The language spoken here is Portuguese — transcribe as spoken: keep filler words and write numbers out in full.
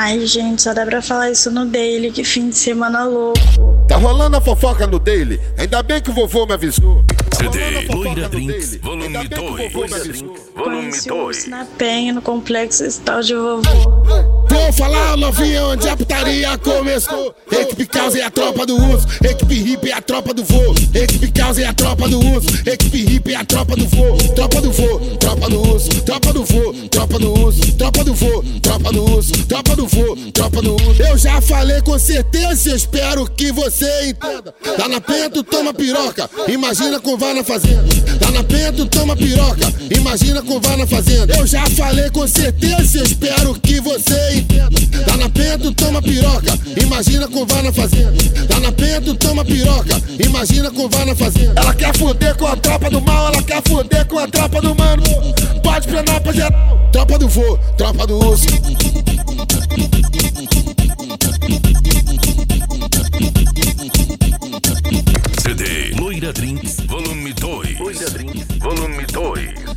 Ai, gente, só dá pra falar isso no Daily, que fim de semana louco. Tá rolando a fofoca no Daily, ainda bem que o vovô me avisou. Tá C D Loira Drinks, volume dois. Volume dois. Na Penha, no complexo Estatal de Vovô. Vou falar, novinha, onde a putaria começou. Equipe Causa é a tropa do uso, equipe hippie é a tropa do vô. Equipe Causa é a tropa do uso, equipe hippie é a tropa do vô. Tropa do vô, tropa do uso, tropa do vô, tropa do uso, tropa do vô, tropa do uso, tropa do vô, tropa do uso. Eu já falei com certeza, eu espero que você entenda. Tá na Penha, tu toma piroca, imagina com vai na fazenda. Tá na Penha, tu toma piroca, imagina com vai na fazenda. Eu já falei com certeza, eu espero que você entenda. Tá na Penha, tu toma piroca, imagina com vai na fazenda. Tá na Penha, tu toma piroca, imagina com vai na fazenda. Ela quer foder com a tropa do mal, ela quer foder com a tropa do mano. Pode penar pra geral. Tropa do vô, tropa do urso. C D Loira Drinks, volume dois. Loira Drinks, volume dois.